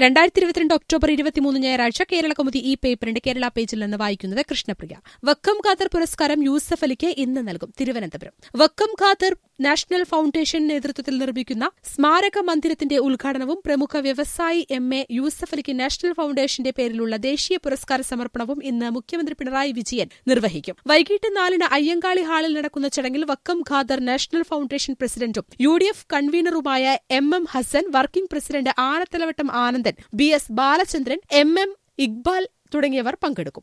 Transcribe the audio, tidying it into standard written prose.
2022 October 23 ഞായറാഴ്ച കേരള കൗമുദി ഈ പേപ്പറിന്റെ കേരള പേജിൽ നിന്ന് വായിക്കുന്നത് കൃഷ്ണപ്രിയ. വക്കം ഖാദർ പുരസ്കാരം യൂസഫ് അലിക്ക് ഇന്ന് നൽകും. തിരുവനന്തപുരം. വക്കം ഖാദർ നാഷണൽ ഫൌണ്ടേഷൻ നേതൃത്വത്തിൽ നിർമ്മിക്കുന്ന സ്മാരക മന്ദിരത്തിന്റെ ഉദ്ഘാടനവും പ്രമുഖ വ്യവസായി MA യൂസഫ് അലിക്ക് നാഷണൽ ഫൌണ്ടേഷന്റെ പേരിലുള്ള ദേശീയ പുരസ്കാര സമർപ്പണവും ഇന്ന് മുഖ്യമന്ത്രി പിണറായി വിജയൻ നിർവഹിക്കും. വൈകിട്ട് 4-ന് അയ്യങ്കാളി ഹാളിൽ നടക്കുന്ന ചടങ്ങിൽ വക്കം ഖാദർ നാഷണൽ ഫൌണ്ടേഷൻ പ്രസിഡന്റും UDF കൺവീനറുമായ MM Hassan, working president Anathalavattom Anandan, BS Balachandran, MM Iqbal തുടങ്ങിയവർ പങ്കെടുക്കും.